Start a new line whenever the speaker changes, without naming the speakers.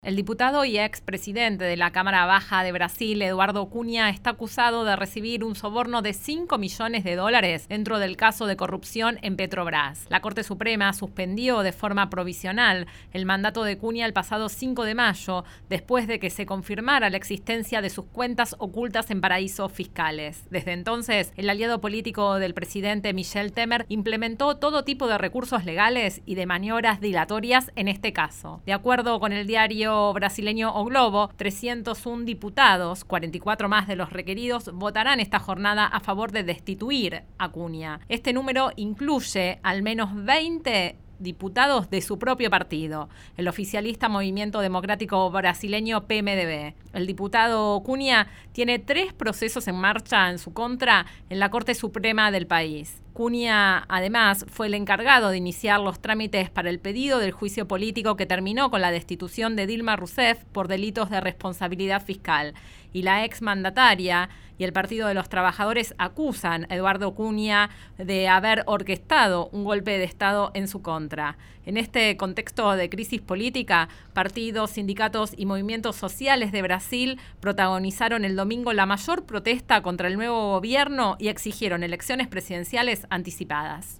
El diputado y expresidente de la Cámara Baja de Brasil, Eduardo Cunha, está acusado de recibir un soborno de $5 millones dentro del caso de corrupción en Petrobras. La Corte Suprema suspendió de forma provisional el mandato de Cunha el pasado 5 de mayo, después de que se confirmara la existencia de sus cuentas ocultas en paraísos fiscales. Desde entonces, el aliado político del presidente Michel Temer implementó todo tipo de recursos legales y de maniobras dilatorias en este caso. De acuerdo con el diario brasileño O Globo, 301 diputados, 44 más de los requeridos, votarán esta jornada a favor de destituir a Cunha. Este número incluye al menos 20 diputados de su propio partido, el oficialista Movimiento Democrático Brasileño PMDB. El diputado Cunha tiene 3 procesos en marcha en su contra en la Corte Suprema del país. Cunha, además, fue el encargado de iniciar los trámites para el pedido del juicio político que terminó con la destitución de Dilma Rousseff por delitos de responsabilidad fiscal. Y la exmandataria y el Partido de los Trabajadores acusan a Eduardo Cunha de haber orquestado un golpe de Estado en su contra. En este contexto de crisis política, partidos, sindicatos y movimientos sociales de Brasil protagonizaron el domingo la mayor protesta contra el nuevo gobierno y exigieron elecciones presidenciales anticipadas.